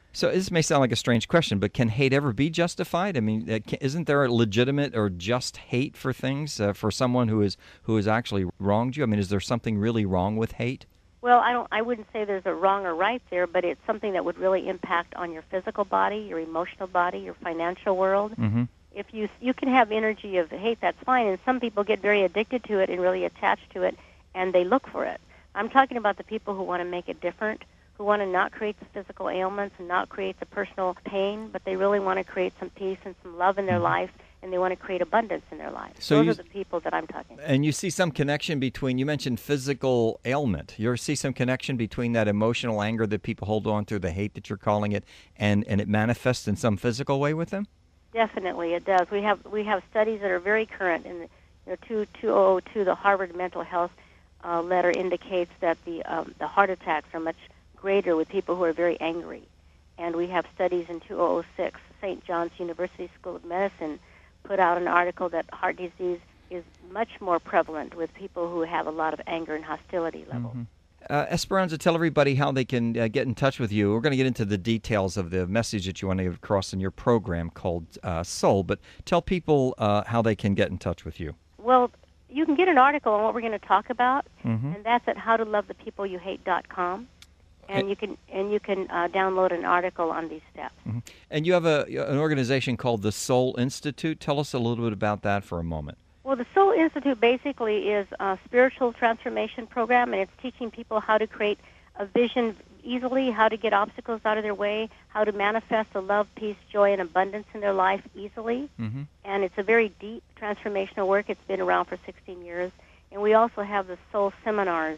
So this may sound like a strange question, but can hate ever be justified? I mean, isn't there a legitimate or just hate for things for someone who has actually wronged you? I mean, is there something really wrong with hate? Well, I wouldn't say there's a wrong or right there, but it's something that would really impact on your physical body, your emotional body, your financial world. Mm-hmm. If you can have energy of hate, that's fine, and some people get very addicted to it and really attached to it, and they look for it. I'm talking about the people who want to make it different, who want to not create the physical ailments and not create the personal pain, but they really want to create some peace and some love in their life, and they want to create abundance in their life. So those are the people that I'm talking about. And you see some connection between, you mentioned physical ailment. You see some connection between that emotional anger that people hold on to, the hate that you're calling it, and it manifests in some physical way with them? Definitely, it does. We have studies that are very current. In 2002, the Harvard Mental Health letter indicates that the heart attacks are much greater with people who are very angry. And we have studies in 2006. St. John's University School of Medicine put out an article that heart disease is much more prevalent with people who have a lot of anger and hostility levels. Mm-hmm. Esperanza, tell everybody how they can get in touch with you. We're going to get into the details of the message that you want to get across in your program called Soul, but tell people how they can get in touch with you. Well, you can get an article on what we're going to talk about, Mm-hmm. and that's at howtolovethepeopleyouhate.com. And you can download an article on these steps. Mm-hmm. And you have an organization called the Soul Institute. Tell us a little bit about that for a moment. Well, the Soul Institute basically is a spiritual transformation program, and it's teaching people how to create a vision easily, how to get obstacles out of their way, how to manifest the love, peace, joy, and abundance in their life easily. Mm-hmm. And it's a very deep transformational work. It's been around for 16 years. And we also have the Soul Seminars,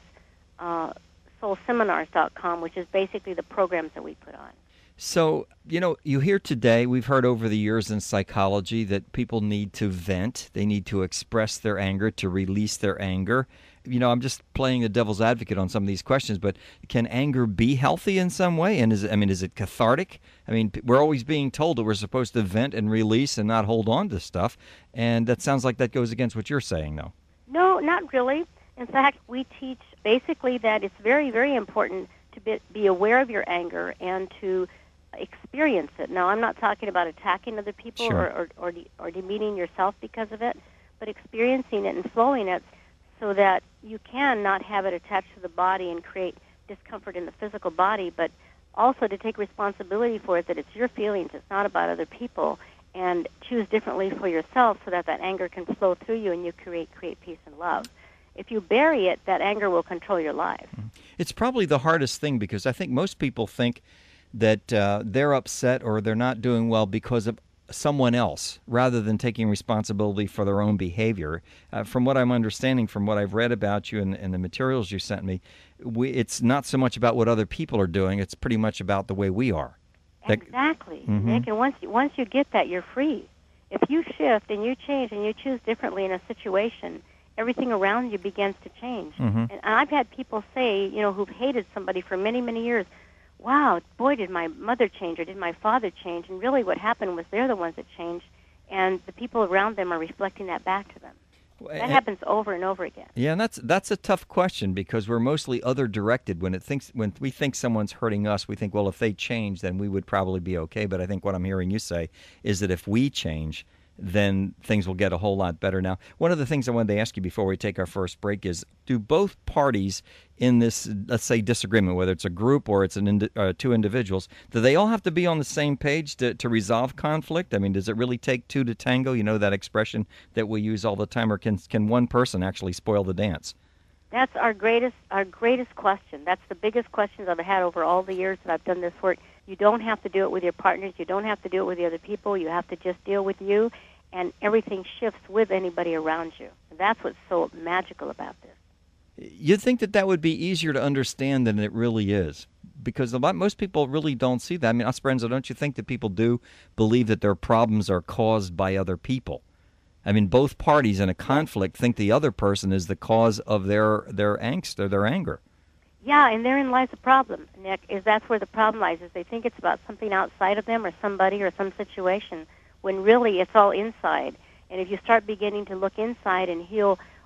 soulseminars.com, which is basically the programs that we put on. So, you hear today, we've heard over the years in psychology that people need to vent. They need to express their anger, to release their anger. I'm just playing the devil's advocate on some of these questions, but can anger be healthy in some way? And is it cathartic? We're always being told that we're supposed to vent and release and not hold on to stuff. And that sounds like that goes against what you're saying, though. No, not really. In fact, we teach basically that it's very, very important to be aware of your anger and to experience it. Now, I'm not talking about attacking other people Sure. or demeaning yourself because of it, but experiencing it and flowing it so that you can not have it attached to the body and create discomfort in the physical body, but also to take responsibility for it, that it's your feelings, it's not about other people, and choose differently for yourself so that anger can flow through you and you create peace and love. If you bury it, that anger will control your life. It's probably the hardest thing because I think most people think that they're upset or they're not doing well because of someone else rather than taking responsibility for their own behavior. From what I'm understanding, from what I've read about you and the materials you sent me, it's not so much about what other people are doing. It's pretty much about the way we are. Exactly, Mm-hmm. Nick. And once you get that, you're free. If you shift and you change and you choose differently in a situation, everything around you begins to change. Mm-hmm. And I've had people say, who've hated somebody for many, many years, wow, boy, did my mother change or did my father change? And really what happened was they're the ones that changed, and the people around them are reflecting that back to them. That happens over and over again. Yeah, and that's a tough question because we're mostly other-directed. When we think someone's hurting us, we think, well, if they change, then we would probably be okay. But I think what I'm hearing you say is that if we change, then things will get a whole lot better. Now, one of the things I wanted to ask you before we take our first break is, do both parties in this, let's say, disagreement, whether it's a group or it's two individuals, do they all have to be on the same page to resolve conflict? Does it really take two to tango? You know that expression that we use all the time, or can one person actually spoil the dance? That's our greatest question. That's the biggest questions I've had over all the years that I've done this work. You don't have to do it with your partners. You don't have to do it with the other people. You have to just deal with you, and everything shifts with anybody around you. And that's what's so magical about this. You'd think that would be easier to understand than it really is, because most people really don't see that. Esperanza, don't you think that people do believe that their problems are caused by other people? Both parties in a conflict think the other person is the cause of their angst or their anger. Yeah, and therein lies the problem, Nick, that's where the problem lies, is they think it's about something outside of them or somebody or some situation, when really it's all inside. And if you start beginning to look inside and heal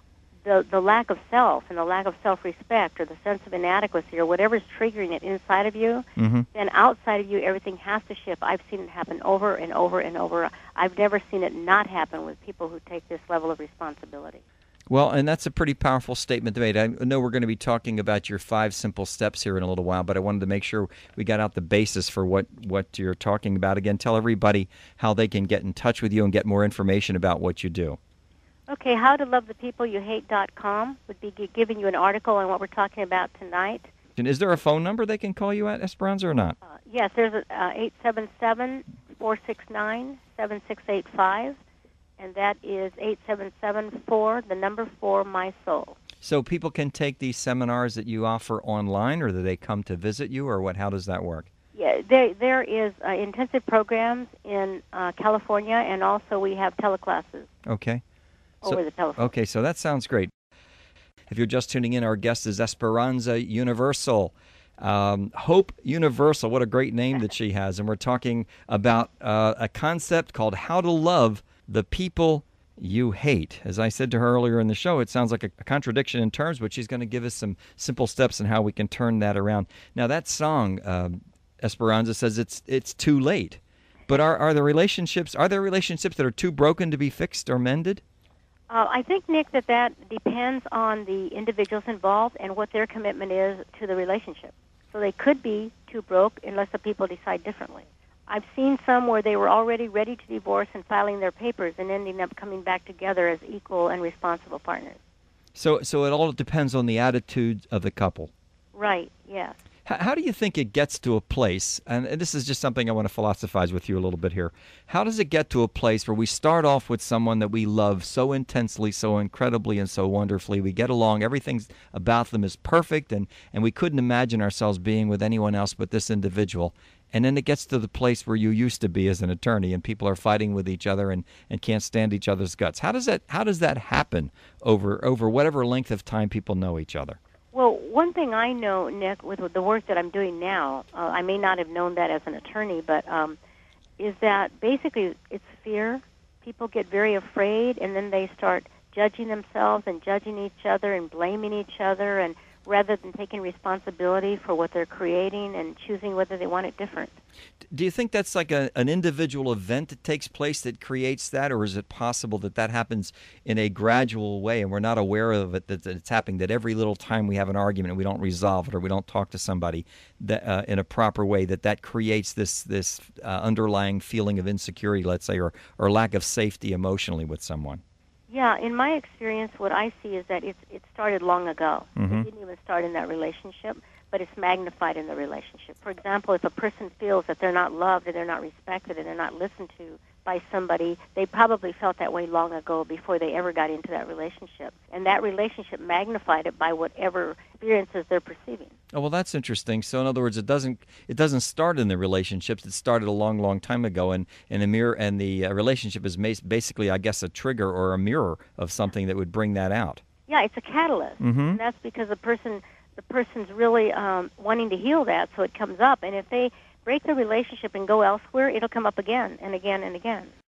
the lack of self and the lack of self-respect or the sense of inadequacy or whatever's triggering it inside of you, then outside of you everything has to shift. I've seen it happen over and over and over. I've never seen it not happen with people who take this level of responsibility. Well, and that's a pretty powerful statement to make. I know we're going to be talking about your 5 simple steps here in a little while, but I wanted to make sure we got out the basis for what you're talking about. Again, tell everybody how they can get in touch with you and get more information about what you do. Okay, howtolovethepleyouyouhate.com would be giving you an article on what we're talking about tonight. And is there a phone number they can call you at, Esperanza, or not? Yes, there's 877-469-7685, and that is 877-4, So people can take these seminars that you offer online, or do they come to visit you, or what? How does that work? Yeah, there is intensive programs in California, and also we have teleclasses. Okay. Over the telephone. Okay, so that sounds great. If you're just tuning in, our guest is Esperanza Universal. Hope Universal, what a great name that she has. And we're talking about a concept called How to Love the People You Hate. As I said to her earlier in the show, it sounds like a contradiction in terms, but she's going to give us some simple steps on how we can turn that around. Now, that song, Esperanza says it's too late. But are there relationships that are too broken to be fixed or mended? I think, Nick, that depends on the individuals involved and what their commitment is to the relationship. So they could be too broke unless the people decide differently. I've seen some where they were already ready to divorce and filing their papers and ending up coming back together as equal and responsible partners. So it all depends on the attitude of the couple. Right, yes. How do you think it gets to a place, and this is just something I want to philosophize with you a little bit here, how does it get to a place where we start off with someone that we love so intensely, so incredibly, and so wonderfully, we get along, everything about them is perfect, and we couldn't imagine ourselves being with anyone else but this individual, and then it gets to the place where you used to be as an attorney, and people are fighting with each other and can't stand each other's guts. How does that happen over whatever length of time people know each other? Well, one thing I know, Nick, with the work that I'm doing now, I may not have known that as an attorney, but is that basically it's fear. People get very afraid, and then they start judging themselves and judging each other and blaming each other, and rather than taking responsibility for what they're creating and choosing whether they want it different. Do you think that's like an individual event that takes place that creates that, or is it possible that happens in a gradual way and we're not aware of it, that it's happening, that every little time we have an argument and we don't resolve it or we don't talk to somebody that, in a proper way, that creates this underlying feeling of insecurity, let's say, or lack of safety emotionally with someone? Yeah, in my experience, what I see is that it started long ago. Mm-hmm. It didn't even start in that relationship, but it's magnified in the relationship. For example, if a person feels that they're not loved and they're not respected and they're not listened to by somebody, they probably felt that way long ago before they ever got into that relationship. And that relationship magnified it by whatever experiences they're perceiving. Oh, well, that's interesting. So, in other words, it doesn't start in the relationships. It started a long, long time ago, and the relationship is basically, I guess, a trigger or a mirror of something that would bring that out. Yeah, it's a catalyst, and that's because the person's really wanting to heal that, so it comes up. And if they break the relationship and go elsewhere, it'll come up again and again and again.